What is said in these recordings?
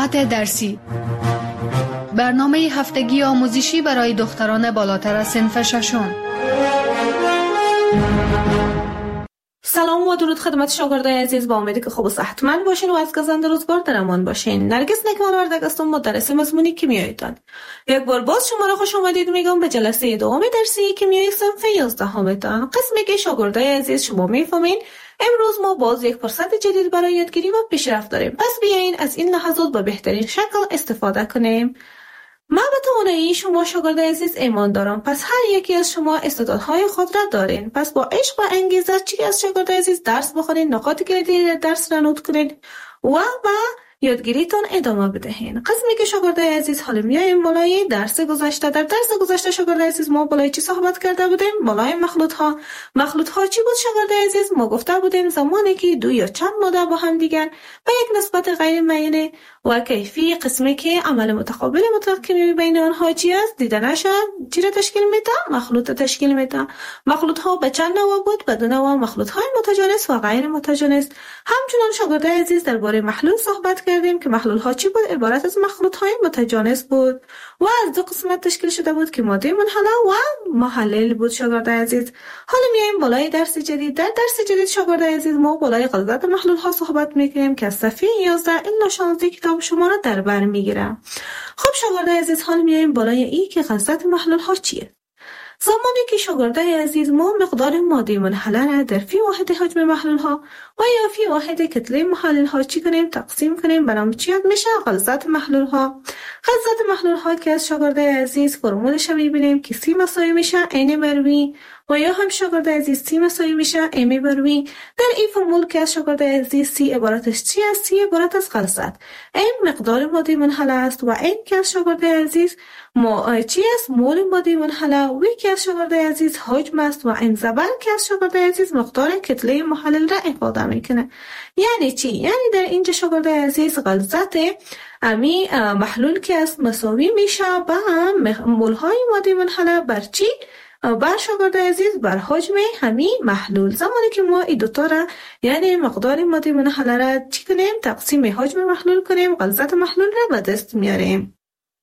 ساعت درسی، برنامه هفتگی آموزشی برای دختران بالاتر صنف ششم. سلام و درود خدمت شاگردای عزیز، با امیدی که خوب و صحتمند باشین و از گزند روزگار در امان باشین. نرگس نکمال وردگ هستم، مدرس مضمون کیمیایتان. یک بار باز شما را خوش آمدید میگم به جلسه دوم درسی کیمیای صنف 11 همتان. قسمی که شاگردای عزیز شما میفهمین امروز ما باز یک فرصت جدید برای یادگیری و پیشرفت داریم. پس بیاین از این لحظات به بهترین شکل استفاده کنیم. من به توانایی شما شاگردای عزیز ایمان دارم، پس هر یکی از شما استعدادهای خود را دارین. پس با عشق و انگیزه چی از شاگردای عزیز درس بخونین، نکات کلیدی درس را نوت کنین و یادگیریتون ادامه بدهین. قسمی که شاگردای عزیز حالا میایم بالای درس گذشته. در درس گذشته شاگردای عزیز ما بالای چی صحبت کرده بودیم؟ بالای مخلوط ها چی بود شاگردای عزیز؟ ما گفته بودیم زمانی که دو یا چند ماده با هم دیگر به یک نسبت غیر معینه و کیفی، قسمی که عمل متقابل مترکمی بین آنها چی است دیدنش چی را تشکیل میده؟ مخلوط تشکیل میده. مخلوط ها به چند نوع بود؟ به دو نوع، مخلوط های متجانس و غیر متجانس. همچنان شاگردای عزیز درباره محلول صحبت کردیم که محلول ها چی بود؟ عبارت از مخلوط های متجانس بود و از دو قسمت تشکیل شده بود که ماده منحله و محلل بود شاگردای عزیز. حالا میایم بالای درس جدید. در درس جدید شاگردای عزیز ما بالای غلظت محلول ها صحبت میکنیم که از صفحه 11 الی 16 کتاب شما را در بر میگیره. خب شاگردای عزیز حالا میایم بالای این که غلظت محلول ها چیه. زمانی که شاگردای عزیز ما مقدار ماده منحله را در فی واحد حجم محلول ها و یا فی واحد کتله محلول ها چی کنیم تقسیم کنیم، برام چی میشه؟ غلظت محلول ها. غلظت محلول ها که از شاگردای عزیز فرمولش میبینیم که سی مساوی میشه n بر v و یا هم شاگردای عزیز سی مساوی میشه m بر v. در این فرمول که از شاگردای عزیز سی عبارتش چی است؟ سی عبارت از غلظت، m مقدار ماده منحله است و n که از شاگردای عزیز چی است؟ مول ماده منحله. و که از شاگردای عزیز حجم است و n زبر که از شاگردای عزیز مقدار کتله محلل را افاده میکنه. یعنی چی؟ یعنی در اینجا شاگردای عزیز غلظت امی محلول که است مساوی میشه با مول های ماده منحله بر چی؟ بر شاگردای عزیز بر حجم همین محلول. زمانی که ما این دوتا را یعنی مقدار ماده منحله را چی کنیم؟ تقسیم حجم محلول کنیم، غلظت محلول را به دست میاریم.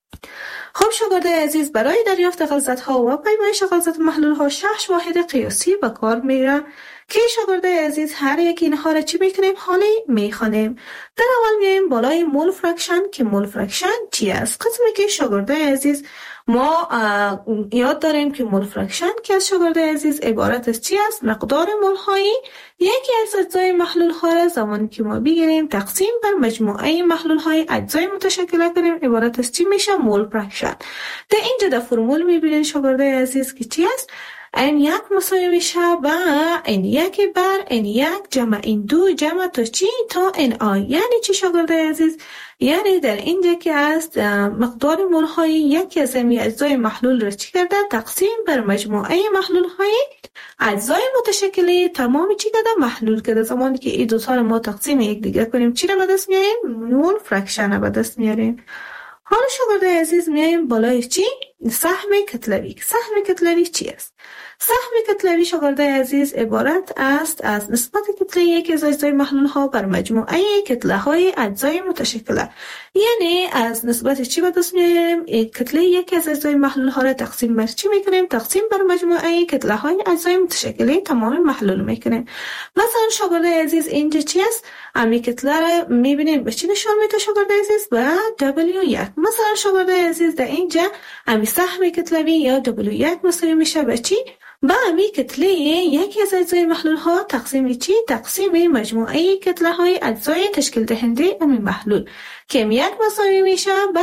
خب شاگردای عزیز برای دریافت غلظت ها و پیمایش غلظت محلول ها 6 واحد قیاسی به کار میره که شاگردای عزیز هر یک اینها را چی میکنیم؟ حالی میخوانیم. در اول میایم بالای مول فرکشن که مول فرکشن چی است؟ قسمی که شاگردای عزیز ما یاد داریم که مول فرکشن که از شاگردای عزیز عبارت از چی است؟ مقدار مول هایی یکی از اجزای محلول ها را زمانی که ما بگیریم تقسیم بر مجموعه محلول های اجزای متشکل کنیم عبارت از چی میشه؟ مول فرکشن. در اینجا در فرمول میبینین شاگردای عزیز که چی است؟ n1 مساوی میشه با n1 بر n1 جمع n2 جمع تا چی؟ تا ni. یعنی چی شاگردای عزیز؟ یعنی در اینجا که است مقدار مول های یکی از اجزای محلول را چی کرده؟ تقسیم بر مجموعه محلول های اجزای متشکل تمام چی کرده؟ محلول کرده. زمانی که این دو تا را ما تقسیم یک دیگر کنیم چی را به دست میاریم؟ مول فرکشن را به دست میاریم. حالا شاگردای عزیز میایم بالای چی؟ سهم کتلوی. سهم کتلوی چی است؟ سهم کتلوی شاگردای عزیز عبارت است از نسبت کتله یک از اجزای محلول ها بر مجموعه کتله های اجزای متشکله. یعنی از نسبت چی به دست میاریم؟ کتله یک از اجزای محلول ها را تقسیم بر چی میکنیم؟ تقسیم بر مجموعه کتله های اجزای متشکله تمام محلول میکنیم. مثلا شاگردای عزیز اینجا چی است؟ امی کتله را میبینیم به چی نشان میده شاگردای عزیز؟ به W1. مثلا شاگردای عزیز در اینجا امی سهم کتلوی یا W1 مساوی میشه به چی؟ با امی کتله یکی از اجزای محلول ها تقسیم چی؟ تقسیم مجموعه کتله های اجزای تشکیل دهنده امی محلول که M1 مساوی میشه با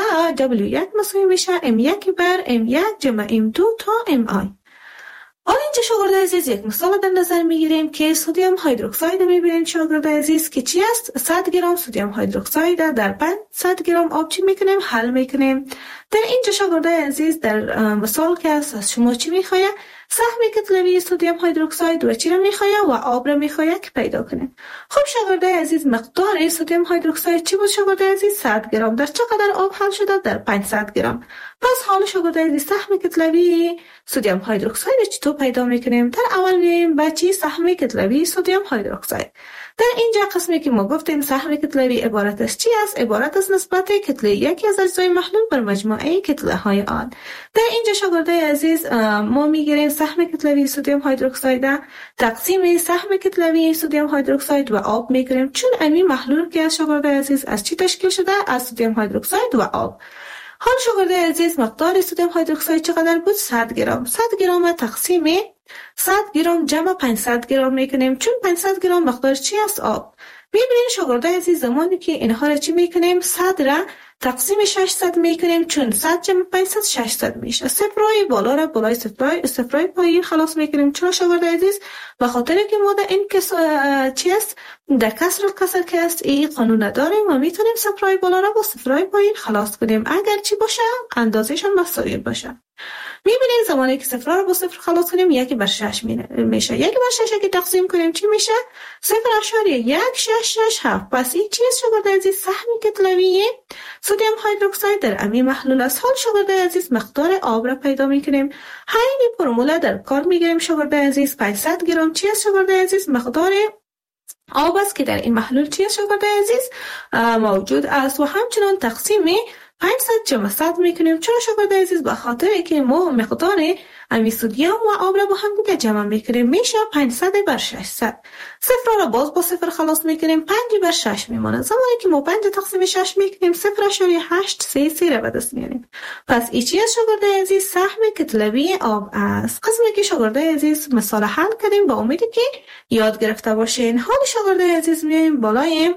W1 مساوی میشه M1 بر M1 جمع M2 تا MI. حالا اینجا شاگردای عزیز یک مثال در نظر میگیریم که سدیم هیدروکساید میبینیم شاگردای عزیز که چی است؟ 100 گرم سدیم هیدروکساید در 500 گرم آب چی میکنیم؟ حل میکنیم. در اینجا شاگردای عزیز در مثال که است از شما چی میخواد؟ سهم کتلوی سدیم هیدروکساید و چی را میخواید و آب را میخواید که پیدا کنیم. خب شاگردای عزیز مقدار سدیم هیدروکساید چی بود شاگردای عزیز؟ 100 گرم. در چقدر آب حل شده؟ در 500 گرم. پس حال شاگردای عزیز سهم کتلوی سدیم هیدروکساید چطور پیدا میکنیم؟ در اول میایم به چی؟ سهم کتلوی سدیم هیدروکساید. در اینجا قسمی که ما گفتیم سهم کتلوی عبارت از چی است؟ عبارت از نسبت کتله یکی از اجزای محلول بر مجموعه کتله های آن. در اینجا شاگردای عزیز ما میگیریم سهم کتلوی سدیم هیدروکساید تقسیم سهم کتلوی سدیم هیدروکساید و آب میگیریم، چون این محلول که از شاگردای عزیز از چی تشکیل شده؟ از سدیم هیدروکساید و آب. حال شاگردای عزیز مقدار سدیم هیدروکساید چقدر بود؟ 100 گرم. 100 گرم تقسیم 100 گرم جمع 500 گرم میکنیم، چون 500 گرم مقدار چی است؟ آب. میبینید شاگردای عزیز زمانی که اینها را چی میکنیم؟ 100 را تقسیم 600 میکنیم، چون 100 جمع 500 600 میشه. صفرای بالا را بالای صفرای پایین خلاص میکنیم. چرا شاگردای عزیز؟ به خاطر که ما در این چی است؟ در کسر که است این قانون داریم و میتونیم صفرای بالا را با صفرای پایین خلاص کنیم اگر چی باشه؟ اندازهشان مساوی باشه. میبینید زمانی که صفر رو با صفر خلاص کنیم 1/6 میشه. 1/6 که تقسیم کنیم چی میشه؟ 0.1667. پس این چیز شاگردای عزیز سهم کتلوی سدیم هیدروکساید در امی محلول است. حال شاگردای عزیز مقدار آب را پیدا میکنیم. همین فرمول در کار میگیریم شاگردای عزیز. 500 گرم چی است شاگردای عزیز؟ مقدار آب است که در این محلول چی است شاگردای عزیز؟ موجود است و همچنان تقسیم 500 جمع 100 میکنیم. چرا شاگردای عزیز؟ به خاطر که ما مقدار امی سدیم و آب را با هم دیگه جمع میکنیم، میشه 500/600. صفر را باز با صفر خلاص میکنیم، 5/6 میمونه. زمانی که ما 5 تقسیم 6 میکنیم 0.833 را به دست میاریم. پس این چیز شاگردای عزیز سهم کتلوی آب است. قسمی که شاگردای عزیز مثال حل کردیم، با امیدی که یاد گرفته باشین. حال شاگردای عزیز میایم بالای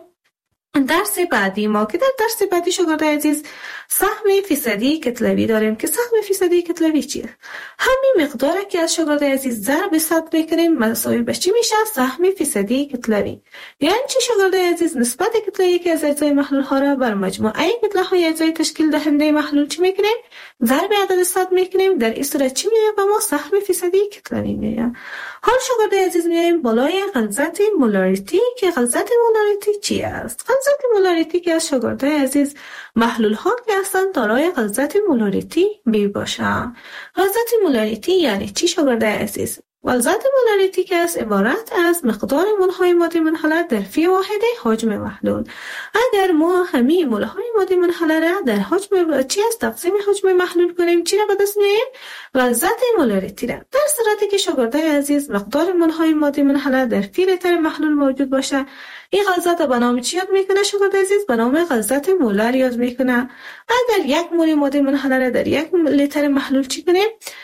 درس بعدی ما که در درس بعدی شاگردای عزیز سهم فیصدی کتلوی داریم که سهم فیصدی کتلوی چیه؟ همین مقداری که از شاگردای عزیز ضرب 100 میکنیم مساوی به چی میشه؟ سهم فیصدی کتلوی. یعنی چی شاگردای عزیز؟ نسبت کتله که از اجزای محلول ها را بر مجموعه کتله های اجزای تشکیل دهنده محلول چی میکنیم؟ ضرب عدد 100 میکنیم. در این صورت چی میشه؟ به ما سهم فیصدی کتلوی میشه. حال شاگردای عزیز میایم بالای غلظت مولاریتی که غلظت مولاریتی چی است؟ غلظت مولاریتی که از شاگردای عزیز محلول ها که هستند دارای غلظت مولاریتی می باشند. غلظت مولاریتی یعنی چی شاگردای عزیز؟ غلظت مولاریتی که از عبارت از مقدار مولهای ماده منحله در فی واحد حجم محلول. اگر ما همه مولهای ماده منحله را در حجم چی از تقسیم حجم محلول کنیم چی را به دست میاریم؟ غلظت مولاریتی را. در صورتی که شاگردای عزیز مقدار مولهای ماده منحله در فی لیتر محلول موجود باشه، این غلظت به نام چی یاد میکنه شاگردای عزیز؟ به نام غلظت مولر یاد میکنه. اگر 1 مول ماده منحله را در 1 لیتر محلول چی کنیم؟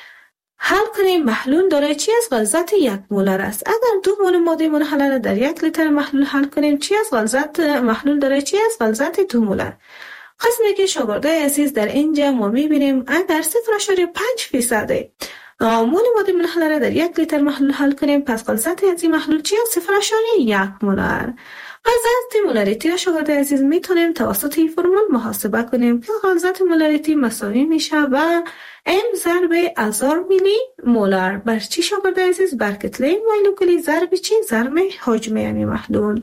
حل کنیم، محلول دارای چی از غلظت 1 مولر است. اگر 2 مول ماده منحله را در 1 لیتر محلول حل کنیم چی از غلظت محلول دارای چی از غلظت 2 مولر. قسمی که شاگردای عزیز در اینجا ما میبینیم اگر 0.5% مول ماده منحله را در 1 لیتر محلول حل کنیم پس غلظت از این محلول چی از 0.1 مولر. غلظت مولاریتی را شاگردای عزیز میتونیم توسط این فرمول محاسبه کنیم که غلظت مولاریتی مساوی میشه و M ضرب 1000 میلی مولر بر چی شاگردای عزیز؟ بر کتله مولکولی ضرب چی؟ ضرب حجم یعنی محلول.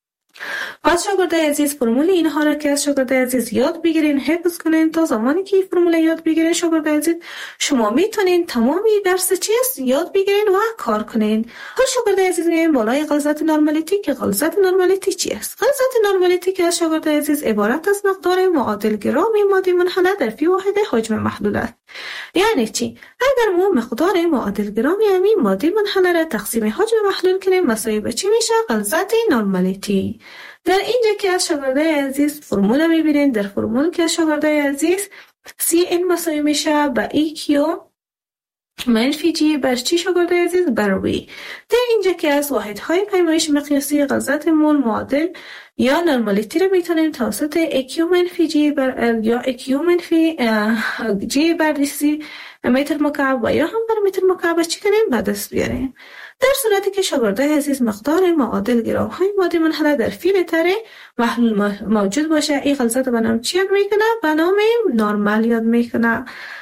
پس شاگردای عزیز فرمول اینها را که از شاگردای عزیز یاد بگیرین، حفظ کنین. تا زمانی که این فرمول یاد بگیرین شاگردای عزیز شما میتونین تمامی درس چی است یاد بگیرین و کار کنین. حالا شاگردای عزیز میایم بالای غلظت نرمالیتی که غلظت نرمالیتی چی است؟ غلظت نرمالیتی که از شاگردای عزیز عبارت از مقدار معادل گرام ماده منحله در فی واحد حجم محلول است. یعنی چی؟ اگر ما مقدار معادل گرام یعنی ماده منحله را تقسیم حجم محلول کنیم مساوی به چی میشه؟ غلظت نرمالیتی. در اینجا که از شاگردای عزیز فرمول میبینید، در فرمول که از شاگردای عزیز Cn مساوی میشه به EQ منفی G بر چی شاگردای عزیز؟ بر V. در اینجا که از واحدهای پیمایش مقیاسی غلظت مول معادل یا نرمالیتی رو میتونیم توسط EQ منفی G بر L یا EQ منفی G بر DC متر مکعب و یا هم بر متر مکعب چی کنیم؟ به دست بیاریم. در صورتی که شاگردای عزیز مقدار معادل گرام های ماده منحله در فی لیتر محلول موجود باشه، این غلظت به نام چی یاد میکنه؟ به نام نرمال یاد میکنه.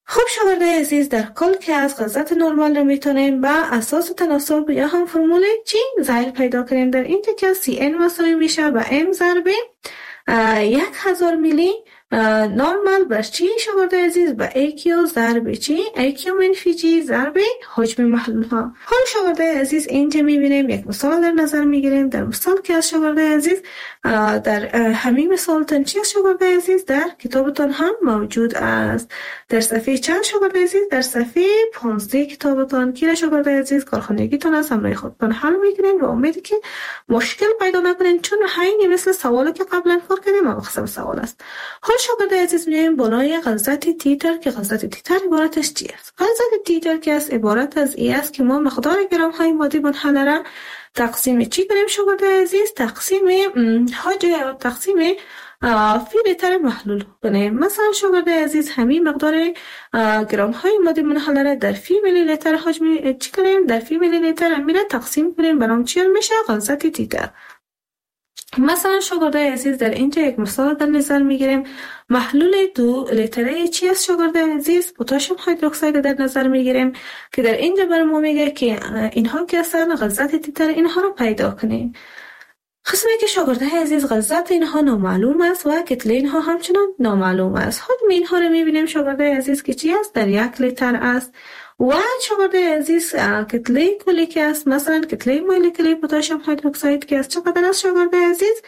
خب شاگردای عزیز، در کل که از غلظت نرمال رو میتونیم با اساس تناسب یا هم فرمول چی ظاهر پیدا کنیم. در اینجا که CN مساوی میشه با M ضرب 1000 میلی نرمال بر چی شاگردای عزیز؟ با AQ ضرب چی؟ AQ منفی G ضرب حجم محلول ها. حالا شاگردای عزیز اینجا میبینیم یک مثال در نظر میگیریم. در مثال که از شاگردای عزیز در همین مثالتون چی از شاگردای عزیز در کتابتون هم موجود است. در صفحه چند شاگردای عزیز؟ در صفحه 15 کتابتون که شاگردای عزیز کارخانگیتون از همراه خودتون حل میکنین و امیدی که مشکل پیدا نکنین، چون همین مثل سوالی که قبلا کار کردیم مقصد سوال است. حال شاگردای عزیز میایم بالای غلظت تیتر که غلظت تیتر عبارتش چی است؟ غلظت تیتر که است عبارت از این است که ما مقدار گرم های ماده منحله را تقسیم چی کنیم شاگردای عزیز؟ تقسیم تقسیم فی لیتر محلول کنیم. مثلا شاگردای عزیز همین مقدار گرم های ماده منحله را در فی میلی لیتر حجم چی کنیم؟ در فی میلی لیتر امیره تقسیم کنیم، برام چی میشه؟ غلظت تیتر. مثلا شاگردای عزیز در اینجا یک مثال در نظر میگیریم. محلول 2 لیتره چی است شاگردای عزیز؟ پتاسیم هیدروکساید در نظر میگیریم که در اینجا برام میگه که اینها که اصلا غلظت تیتر اینها رو پیدا کنیم. قسمی که شاگردای عزیز غلظت اینها نامعلوم است و کتله اینها همچنان نامعلوم است. حجم اینها رو میبینیم شاگردای عزیز که چی است؟ در 1 لیتر است. و شاگردای عزیز کتله کلی که است، مثلا کتله مولکولی پتاسیم هیدروکساید که است چقدر است شاگردای عزیز؟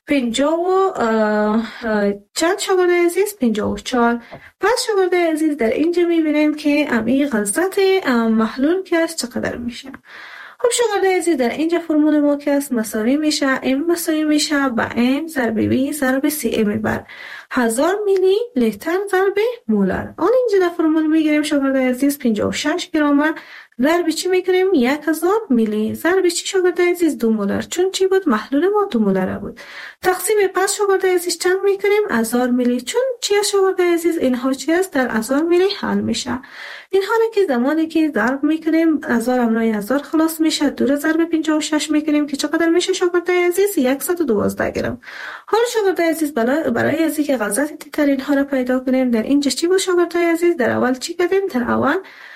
50 چند شاگردای عزیز؟ 54. پس شاگردای عزیز در اینجا میبینیم که امی غلظت محلول که است چقدر میشه. خب شاگردای عزیز در اینجا فرمول ما که است مساوی میشه M مساوی میشه با M ضرب V ضرب CM بر 1000 میلی لیتر ضرب مولر. آن اینجا در فرمول میگیریم شاگردای عزیز 56 گرم ضرب چی میکنیم؟ 1000 میلی ضرب چی شاگردای عزیز؟ 2 مولر، چون چی بود؟ محلول ما 2 مولر بود. تقسیم پس شاگردای عزیز چند میکنیم؟ 1000 میلی، چون چی است شاگردای عزیز؟ اینها چی است؟ در 1000 میلی حل میشه. اینها را که زمانی که ضرب میکنیم 1000 امرای 1000 خلاص میشه، 2 ضرب 56 میکنیم که چقدر میشه شاگردای عزیز؟ 112 گرم. حالا شاگردای عزیز برای از اینکه غلظت تیتر اینها را پیدا کنیم در اینجا چی بود شاگردای عزیز؟ در اول چی کردیم؟ در اول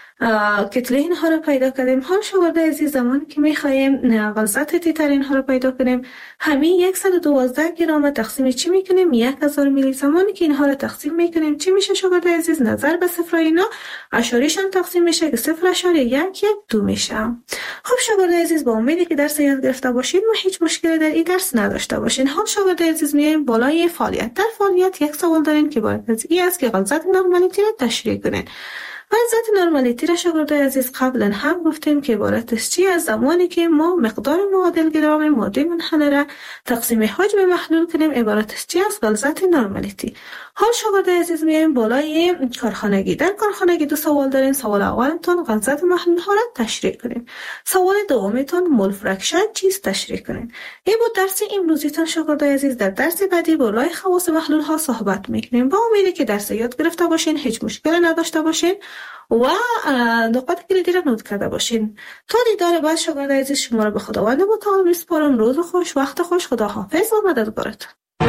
کتله اینها را پیدا کردیم. حال شاگردای عزیز زمانی که میخوایم غلظت تیتر اینها را پیدا کنیم همین 112 گرم تقسیم چی میکنیم؟ 1000 میلی. زمانی که اینها را تقسیم میکنیم چی میشه شاگردای عزیز؟ نظر به صفر اینا اشاریشان تقسیم میشه که 0.112 میشه. خب شاگردای عزیز با امیدی که درس یاد گرفته باشید و هیچ مشکلی در این درس نداشته باشین. حال شاگردای عزیز میایم بالای فعالیت. در فعالیت یک سوال دارین که باید از این است که غلظت نرمالیتی را تشریح کنین. غلظت نرمالیتی را شاگردای عزیز قبلا هم گفتیم که عبارت است چی؟ از زمانی که ما مقدار معادل گرم ماده منحله را تقسیم حجم محلول کنیم عبارت است چی؟ از غلظت نرمالیتی. حال شاگردای عزیز میایم بالای کارخانگی. در کارخانگی 2 سوال دارین. سوال اولتون غلظت محلول ها را تشریح کنین. سوال دومتون مول فرکشن چیست تشریح کنین. این بود درس امروزیتون شاگردای عزیز. در درس بعدی بالای خواص محلول ها صحبت میکنیم. با امیدی که درس یاد گرفته باشین، هیچ مشکلی نداشته باشین و نقاط کلیدی را نوت کرده باشین. تا دیدار بعد شاگردای عزیز شما را به خداوند متعال میسپارم. روز خوش، وقت خوش، خداحافظ و مددگارتون.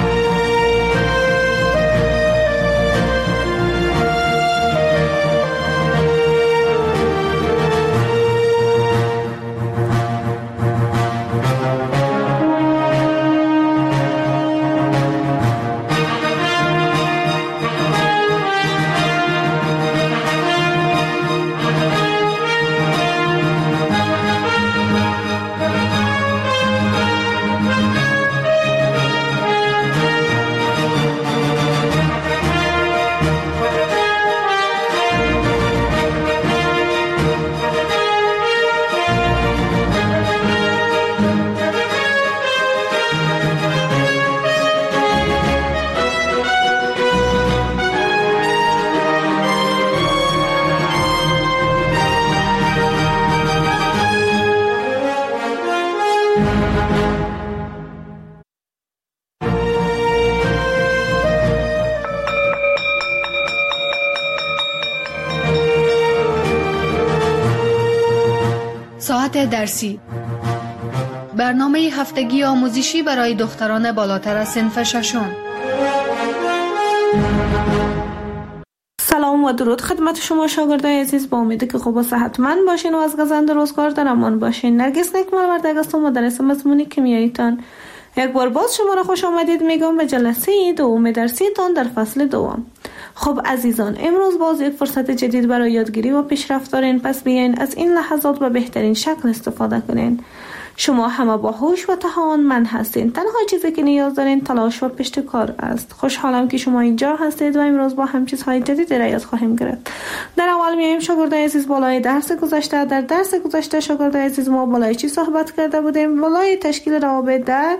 ساعت درسی، برنامه هفتگی آموزشی برای دختران بالاتر از صنف ششم. سلام سلام و درود خدمت شما شاگردای عزیز، با امیدی که خوب و صحتمند باشین و از گزند روزگار در امان باشین. نرگس نکمل وردگ هستم، مدرس مضمون کیمیاییتان. یک بار باز شما را خوش آمدید میگم به جلسه دوم درسیتان در فصل دوم. خب عزیزان، امروز باز یک فرصت جدید برای یادگیری و پیشرفت دارین، پس بیاین از این لحظات به بهترین شکل استفاده کنین. شما همه با هوش و توانمند هستین. تنها چیزی که نیاز دارین تلاش و پشتکار است. خوشحالم که شما اینجا هستید و امروز با هم چیزهای جدید را یاد خواهیم گرفت. در اول میایم شاگردای عزیز بالای درس گذشته. در درس گذشته شاگردای عزیز ما بالای چی صحبت کرده بودیم؟ بالای تشکیل روابط در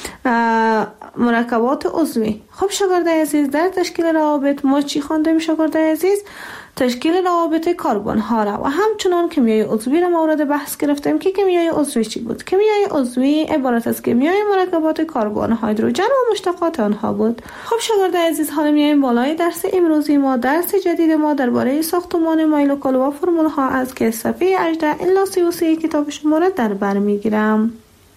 مرکبات عضوی. خب شاگردای عزیز، در تشکیل روابط ما چی خواندیم شاگردای عزیز؟ تشکیل روابط کربن ها را و همچنان کیمیای عضوی را مورد بحث گرفتیم که کیمیای عضوی چی بود. کیمیای عضوی عبارت از کیمیای مرکبات کربن، هیدروژن و مشتقات آنها بود. خب شاگردای عزیز، حالا میایم بالای درس امروزی ما. درس جدید ما درباره ساختمان مولکول و فرمول ها است که صفحه 18 الی 33 کتاب شما را در بر میگیرم.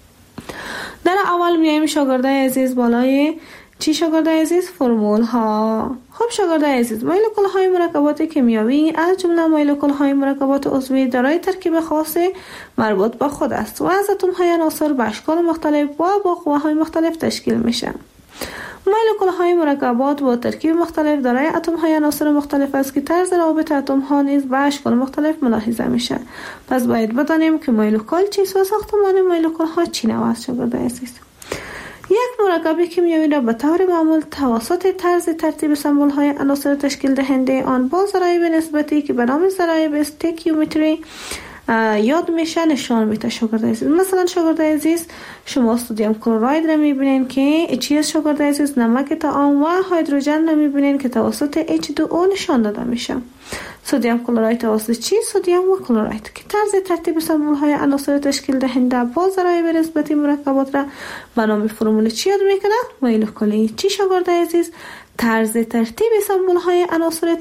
در اول میایم شاگردای عزیز بالای چی شاگردای عزیز؟ فرمول ها. خب شاگردای عزیز، مولکول های مرکبات کیمیایی از جمله مولکول های مرکبات عضوی دارای ترکیب خاص مربوط به خود است و از اتم های عناصر به اشکال مختلف و با قوه مختلف تشکیل میشه. مولکول های مرکبات با ترکیب مختلف دارای اتم های عناصر مختلف است که طرز روابط اتم ها نیز به اشکال مختلف ملاحظه میشه. پس باید بدانیم که مولکول چیست و ساختمان مولکول ها چی نوع است شاگردای عزیز. یک مرکب کیمیایی را به طور معمول توسط طرز ترتیب سمبل های عناصر تشکیل دهنده آن با ضرایب نسبتی که به نام ضرایب استیکیومتری یاد میشه نشان میده شاگردای عزیز. مثلا شاگردای عزیز، شما سدیم کلراید را میبینین که چی است شاگردای عزیز؟ نمک طعام. و هیدروژن را میبینین که توسط H2O نشان داده میشه. سدیم کلراید توسط چی؟ سدیم و کلراید که طرز ترتیب سمبل های عناصر تشکیل دهنده با ضرایب نسبتی مرکبات را به نام فرمول چی یاد میکنه؟ مولکولی. چی شاگردای عزیز؟ طرز ترتیب سمبل های عناصر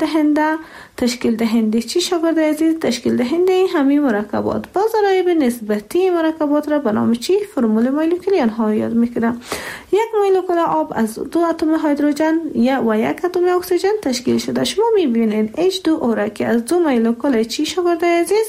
تشکیل دهنده چی شاگردای عزیز؟ تشکیل دهنده همین مرکبات با ضرایب نسبتی مرکبات را به نام چی؟ فرمول مولکولی آنها یاد میکنه. یک مولکول آب از 2 اتم هیدروژن و 1 اتم اکسیژن تشکیل شده. شما میبینید H2O را که از 2 مولکول چی شاگردای عزیز؟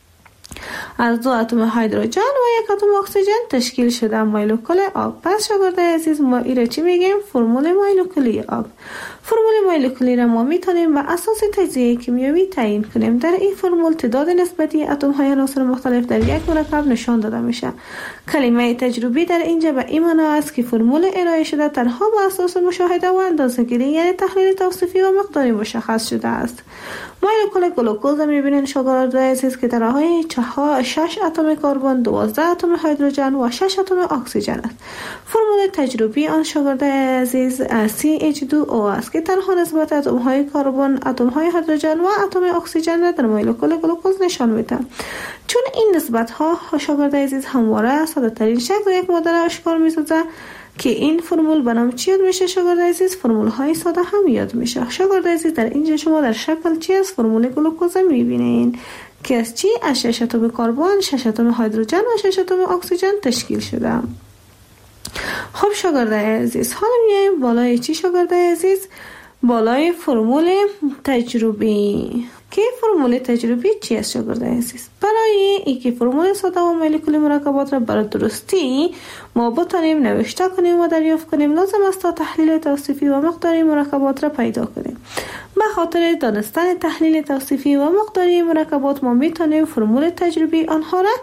از 2 اتم هیدروژن و 1 اتم اکسیژن تشکیل شده مولکول آب. پس شاگردای عزیز، ما ایره چی میگیم؟ فرمول مولکولی آب. فرمول مولکولی را ما میتونیم به اساس تجزیه کیمیایی تعیین کنیم. در این فرمول تعداد نسبتی اتم های عناصر مختلف در یک مرکب نشان داده میشه. کلمه تجربی در اینجا به این معنی است که فرمول ارائه شده تنها به اساس مشاهده و اندازه‌گیری یعنی تحلیل توصیفی و مقداری مشخص شده است. مولکول گلوکوز میبینین شاگردای عزیز که دارای 6 اتم کربن، 12 اتم هیدروژن و 6 اتم اکسیژن است. فرمول تجربی آن شاگردای عزیز CH2O است که تنها نسبت اتم های کربن، اتم های هیدروژن و اتم اکسیژن را در مولکول گلوکوز نشان میده. چون این نسبت ها شاگردای عزیز همواره ساده ترین شکل یک ماده را آشکار میسازه که این فرمول به نام چی یاد میشه شاگردای عزیز؟ فرمول های ساده هم یاد میشه. شاگردای عزیز، در اینجا شما در شکل چی از فرمول گلوکوز میبینین که از چی؟ از 6 اتم کربن، 6 اتم هیدروژن و 6 اتم اکسیژن تشکیل شده. خب شاگردای عزیز، حالا میایم بالای چی شاگردای عزیز؟ بالای فرمول تجربی. که فرمول تجربی چی است شاگردای عزیز؟ برای اینکه فرمول ساده و مولکولی مرکبات را برای درستی ما بتونیم نوشته کنیم و دریافت کنیم، لازم است تا تحلیل توصیفی و مقداری مرکبات را پیدا کنیم. به خاطر دانستن تحلیل توصیفی و مقداری مرکبات ما میتونیم فرمول تجربی آنها را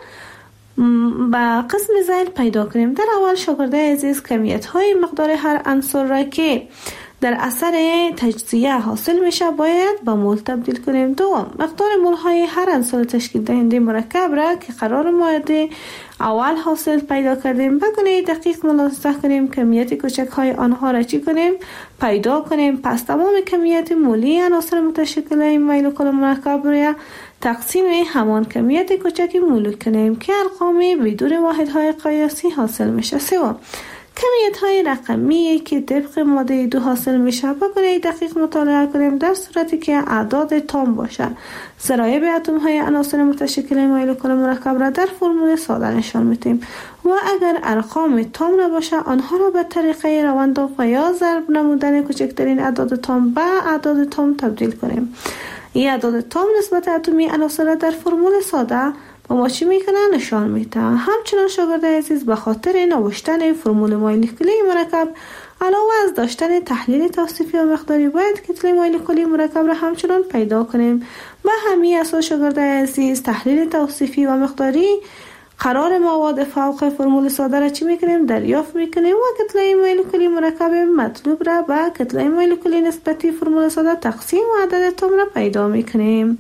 با قسم زیل پیدا کنیم. در اول شاگردای عزیز، کمیت های مقدار هر عنصر را که در اثر تجزیه حاصل میشه باید به مول تبدیل کنیم. دوم، مقدار مول های هر عنصر تشکیل دهنده مرکب را که قرار مورد اول حاصل پیدا کردیم به گونه دقیق ملاحظه کنیم. کمیت کوچک های آنها را چی کنیم؟ پیدا کنیم. پس تمام کمیت مولی عناصر متشکل این مولکول مرکب را تقسیم همان کمیت کوچک مول کنیم که ارقام بدون واحدهای قیاسی حاصل میشه. سوم، کمیت های رقمی که طبق ماده 2 حاصل میشه بگونه دقیق مطالعه کنیم در صورتی که اعداد تام باشه. ضرایب اتم های عناصر متشکل مولکول مرکب را در فرمول ساده نشان میدیم و اگر ارقام تام نباشه آنها را به طریقه روانداف و یا ضرب نمودن کوچکترین اعداد تام به اعداد تام تبدیل کنیم. این اعداد تام نسبت اتمی عناصر را در فرمول ساده با ما چی میکنه نشان میده. همچنان شاگرد عزیز به خاطر نوشتن فرمول مولکولی مرکب علاوه از داشتن تحلیل توصیفی و مقداری باید کتله مولکولی مرکب را همچنان پیدا کنیم. به همین اساس شاگرد عزیز تحلیل توصیفی و مقداری قرار مواد فوق فرمول ساده را چی میکنیم دریافت میکنیم و کتله مولکولی مرکب مطلوب را به کتله مولکولی نسبتی فرمول ساده تقسیم و عدد اتم را پیدا میکنیم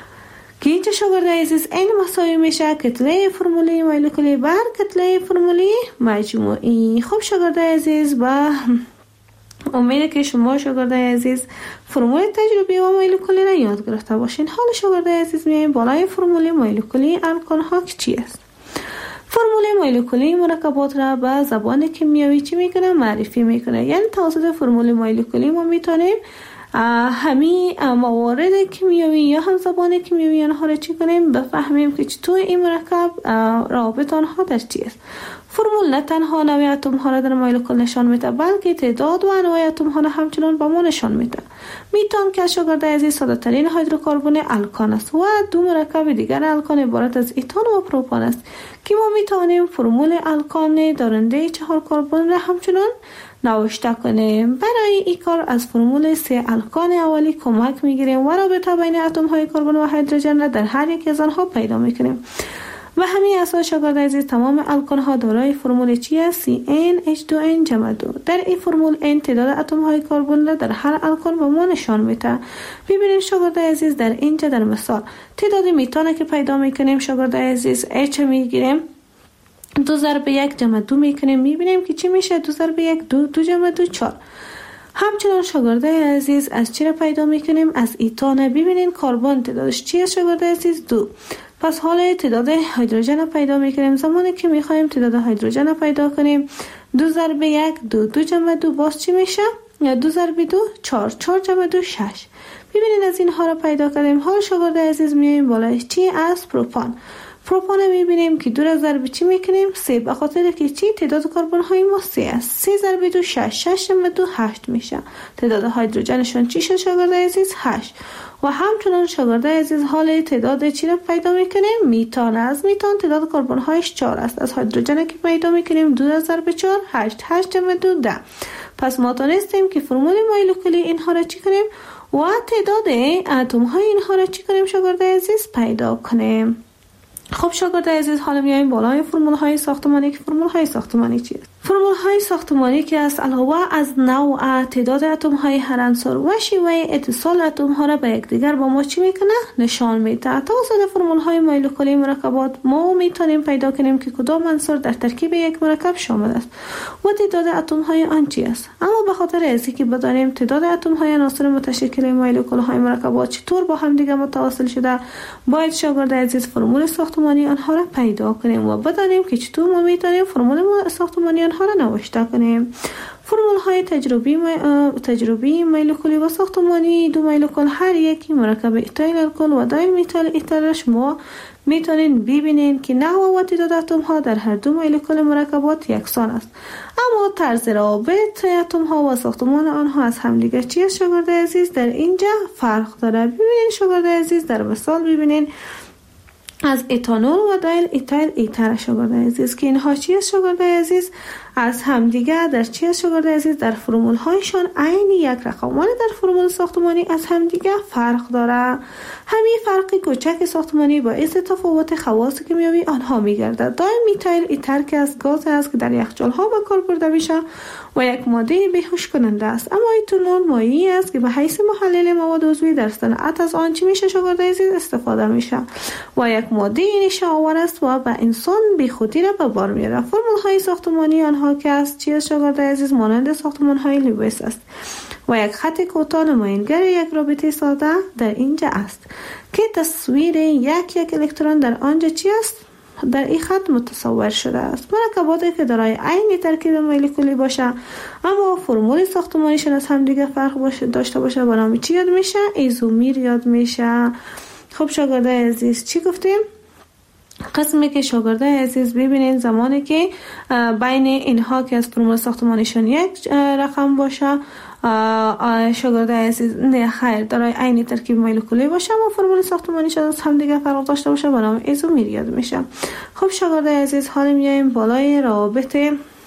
که اینجا شاگرد عزیز این مساوی میشه کتله فرمولی مولکولی بر کتله فرمولی مجموعی. خب شاگرد عزیز با امید که شما شاگرد عزیز فرمول تجربی و مولکولی را یاد گرفته باشین. حالا شاگرد عزیز میایم بالای فرمول مولکولی الکان ها چی است. فرمول مولکولی مرکبات را به زبان کیمیایی چی میکنه معرفی میکنه، یعنی توسط فرمول مولکولی ما میتونیم همین موارد کیمیایی یا هم زبان کیمیایی آنها را چی کنیم بفهمیم که چطور این مرکب رابط آنها در چی است. فرمول نه تنها نوع اتم ها را در مولکول نشان میده بلکه تعداد و انواع اتم ها را همچنان به ما نشان میده. میتون که شاگرد عزیز ساده ترین هیدروکربن الکان است و دو مرکب دیگر الکان عبارت از ایتان و پروپان است که ما میتونیم فرمول الکان دارنده 4 کربن را همچنان نوشته کنیم. برای این کار از فرمول 3 الکان اولی کمک میگیریم و رابطه بین اتم های کربن و هیدروژن را در هر یک از آنها پیدا میکنیم. و همین اساس شاگرد عزیز تمام الکان ها دارای فرمول چی است؟ CnH2n جمع 2. در این فرمول n تعداد اتم های کربن را در هر الکان به ما نشان میده. ببینید شاگرد عزیز در اینجا در مثال تعداد میتان که پیدا میکنیم شاگرد عزیز H میگیریم 2 ضرب 1 جمع 2 میکنیم، میبینیم که چی میشه 2 ضرب 1 2 جمع 2 4. همچنان شاگرد عزیز از چی را پیدا میکنیم؟ از ایتان. ببینید کربن تعدادش چیه شاگرد عزیز 2. پس حالا تعداد هیدروژن را پیدا میکنیم. زمانی که میخوایم تعداد هیدروژن را پیدا کنیم 2 ضرب 1 2 2 جمع 2 باز چی میشه؟ 2 ضرب 2 4 4 جمع 2 6. ببینید از اینها را پیدا کردیم. حالا شاگرد عزیز میایم بالای چی؟ از پروپان. پروپان میبینیم که 2 را ضرب چی میکنیم 3 به خاطر که چی تعداد کربن های ما 3 است. 3 ضرب 2 6 6 جمع 2 8 میشه. تعداد هیدروژنشون چی شد شاگرد عزیز 8. و همچنان شاگرد عزیز حال تعداد چی را پیدا میکنیم میتان. از میتان تعداد کربن هایش 4 است. از هیدروژن که پیدا میکنیم 2 را ضرب 4 8 8 جمع 2 10. پس ما تونستیم که فرمول مولکولی اینها را چی کنیم و تعداد اتم های اینها را چی کنیم شاگرد عزیز پیدا کنیم. خب شاگرد عزیز حالا میایم بالای فرمول های ساختمانی که فرمول های ساختمانی چیست؟ فرمول های ساختمانی که از علاوه از نوع تعداد اتم های هر عنصر و شیوه اتصال اتم ها را به یکدیگر با ما چی میکنه نشان میده. توسط فرمول های مولکولی مرکبات ما میتونیم پیدا کنیم که کدام عنصر در ترکیب یک مرکب شامل است و تعداد اتم های آن چی است. اما به خاطر از اینکه بدانیم تعداد اتم های عناصر متشکل مولکول های مرکبات چطور با هم دیگه متواصل شده باید شاگرد عزیز فرمول ساختمانی آنها را پیدا کنیم و بدانیم که چطور ما میتونیم فرمول ساختمانی آنها را نوشته کنیم. فرمول های تجربی مولکولی و ساختمانی دو مولکول هر یکی مرکب ایتایل الکل و دایل میتایل ایتایل شما میتونین ببینین که نحو و تعداد اتم ها در هر دو مولکول مرکبات یکسان است، اما طرز رابط اتم ها و ساختمان آنها از همدیگر چی است شاگرد عزیز در اینجا فرق داره. ببینین شاگرد عزیز در مثال ببینین از ایتانول و دایل ایتایل ایتر شاگرد عزیز که اینها چی است شاگرد عزیز از همدیگر در چی است شاگرد عزیز در فرمول هایشان عین یک رقم ولی در فرمول ساختمانی از همدیگر فرق داره. همین فرق کوچک ساختمانی باعث تفاوت خواص کیمیایی آنها میگردد. دایل میتایل ایتر که از گاز است که در یخچال ها به کار برده میشه و یک ماده بیهوش کننده است، اما ایتانول مایعی است که به حیث محلل مواد عضوی در صنعت از آن چی میشه شاگرد عزیز استفاده میشه و یک ماده نیشه آور است و به انسان بی خودی را به بار میاره. فرمول های ساختمانی آنها که از چی است شاگرد عزیز مانند ساختمان های لیویس است و یک خط کوتاه نمایانگر یک رابطه ساده در اینجا است که تصویر یک الکترون در آنجا چی است در این خط متصور شده است. مرکباتی که دارای عین ترکیب مولکولی باشه اما فرمول ساختمانیشان از هم دیگه فرق داشته باشه به نام چی یاد میشه؟ ایزومر یاد میشه. خب شاگردای عزیز چی گفتیم؟ قسمی که شاگردای عزیز ببینین زمانی که بین اینها که از فرمول ساختمانیشان یک رقم باشه شاگردای عزیز نه خیر دارای عین ترکیب مولکولی باشه اما فرمول ساختمانیشان از هم دیگه فرق داشته باشه به نام ایزومر یاد میشه. خب شاگردای عزیز حالا میایم بالای روابط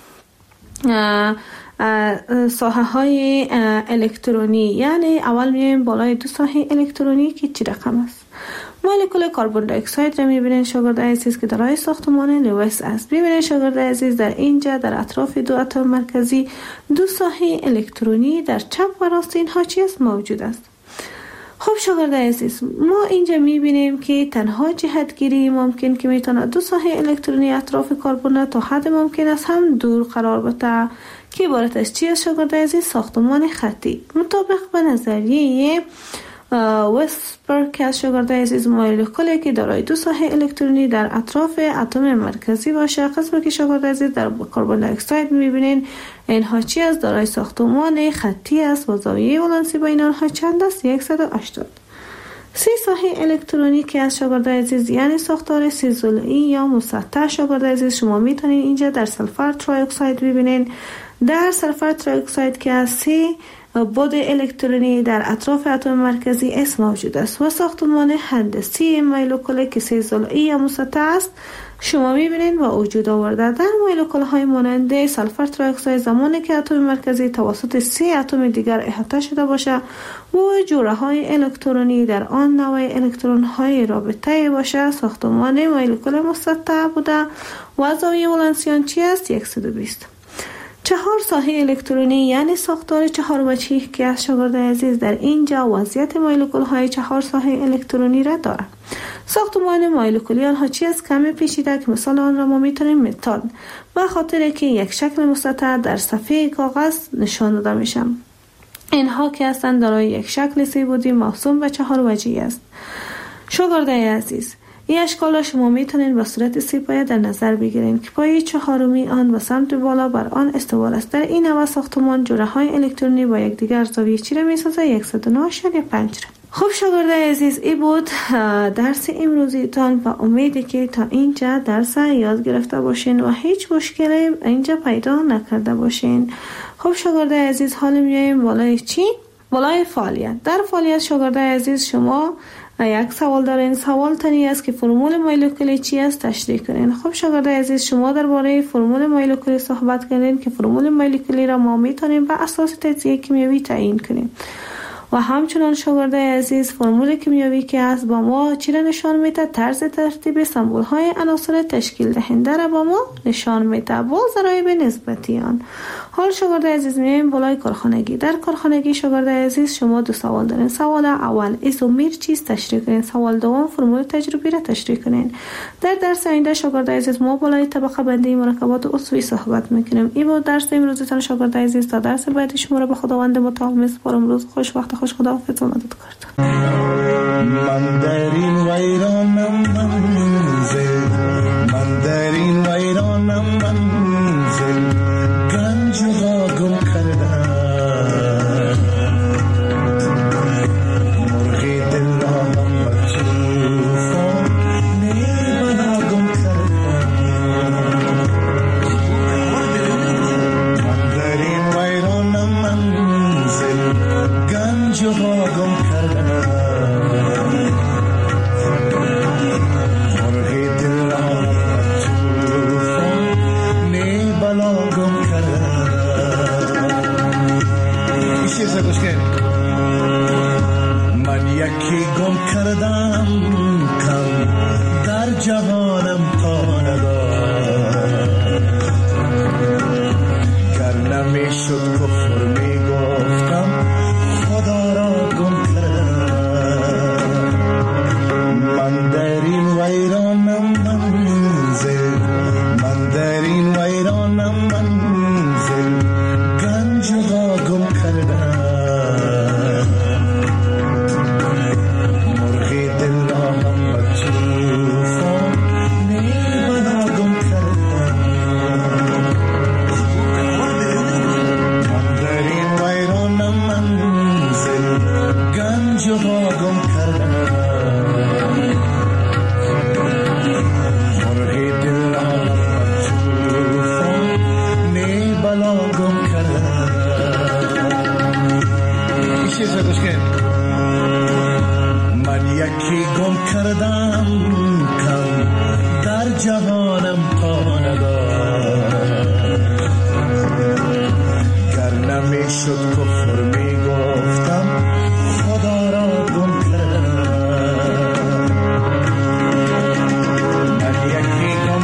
ساحه های الکترونی، یعنی اول میایم بالای دو ساحه الکترونی که چی رقم است. مولکول کربن دی اکساید را میبینین شاگردای عزیز که دارای ساختمان لوئیس است. ببینید شاگردای عزیز در اینجا در اطراف دو اتم مرکزی دو ساحه الکترونی در چپ و راست اینها چی است موجود است. خب شاگردای عزیز ما اینجا میبینیم که تنها جهتگیری ممکن که میتونه دو ساحه الکترونی اطراف کربن تا حد ممکن است هم دور قرار بده که عبارت از چی است شاگردای عزیز؟ ساختمان خطی. مطابق به نظریه وسپر که از شاگردای عزیز مولکولی که دارای دو ساحه الکترونی در اطراف اتم مرکزی باشه، قسمی که شاگردای عزیز در کربن دی اکساید میبینین اینها چی است؟ دارای ساختمان خطی است و زاویه ولانسی بین آنها چند است؟ 180. سی ساحه الکترونی که از شاگردای عزیز یعنی ساختار سی ضلعی یا مسطح شاگردای عزیز شما میتونین اینجا در سلفر تری اکساید ببینین. در سلفر تری اکساید که از سی بود الکترونی در اطراف اتم مرکزی اس موجود است و ساختمان هندسی مولکولی که سی ضلعی یا مسطح است شما میبینید و وجود آورده. در مولکول های مانند سلفر تری اکساید زمانی که اتم مرکزی توسط سی اتم دیگر احاطه شده باشه و جوره های الکترونی در آن نوع الکترون های رابطه باشه ساختمان مولکول مسطح بوده و زاویه ولانسی آن چی است؟ 120. چهار ساحه الکترونی یعنی ساختار چهار وجهی که از شاگردای عزیز در اینجا وضعیت مولکول های چهار ساحه الکترونی را دارد. ساختمان مولکولی آنها چی است؟ کمی پیچیده که مثال آن را ما میتونیم متد و خاطر که یک شکل مسطح در صفحه کاغذ نشان داده میشه. اینها که هستند دارای یک شکل سی بودی موسوم به چهار وجهی است. شاگردای عزیز این اشکال را شما میتونین به صورت سی پایه در نظر بگیرین که پایه چهارمی آن و سمت بالا بر آن استوار است. در این نوع ساختمان جوره های الکترونی با یکدیگر زاویه چی را میسازه؟ 109.5. خب شاگردای عزیز این بود درس امروزیتان و امیدی که تا اینجا درس یاد گرفته باشین و هیچ مشکلی اینجا پیدا نکرده باشین. خب شاگردای عزیز حالا میایم بالای چی؟ بالای فعالیت. در فعالیت شاگردای عزیز شما یک سوال دارین. سوال تنی است که فرمول مولکولی چی است تشریح کنین. خب شاگردای عزیز شما درباره فرمول مولکولی صحبت کردین که فرمول مولکولی را ما میتونیم بر اساس تجزیه کیمیایی تعیین کنیم و همچنان شاگردای عزیز فرمول کیمیایی که است با ما چی را نشان میده؟ طرز ترتیب سمبول های عناصر تشکیل دهنده را با ما نشان میده با ضرایب نسبتی آن. حال شاگردای عزیز میایم بالای کارخانگی. در کارخانگی شاگردای عزیز شما دو سوال دارین. سوال اول ایزومر چیست تشریح کنین. سوال دوم فرمول تجربی را تشریح کنین. در درس آینده شاگردای عزیز ما بالای طبقه بندی مرکبات عضوی صحبت میکنیم. این بود درس امروزتان شاگردای عزیز. تا درس بعدی شما را به خداوند متعال میسپارم. روز خوش، وقت خوش، خداحافظ و مدد کرد. من در این ویرانم منزل، من در این ویرانم منزل، گنج را گم کردم، مرغی دل را به طوفان نیمنا گم کردم. من در این ویرانم منزل، گنج را گم کردم، مرغی دل را به طوفان جانم تا